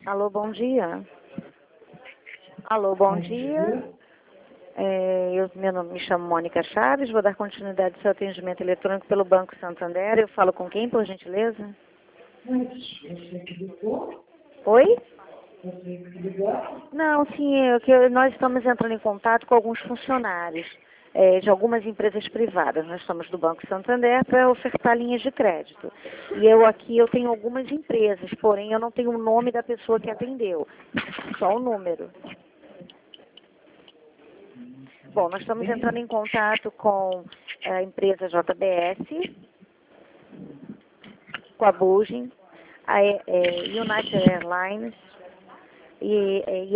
Alô, bom dia. Alô, bom dia. Meu nome me chamo Mônica Chaves, vou dar continuidade ao seu atendimento eletrônico pelo Banco Santander. Eu falo com quem, por gentileza? Mas você que ligou? Oi? Você que ligou? Não, sim, nós estamos entrando em contato com alguns funcionários de algumas empresas privadas. Nós somos do Banco Santander para ofertar linhas de crédito. E eu tenho algumas empresas, porém eu não tenho o nome da pessoa que atendeu, só o número. Bom, nós estamos entrando em contato com a empresa JBS, com a Booking, a United Airlines e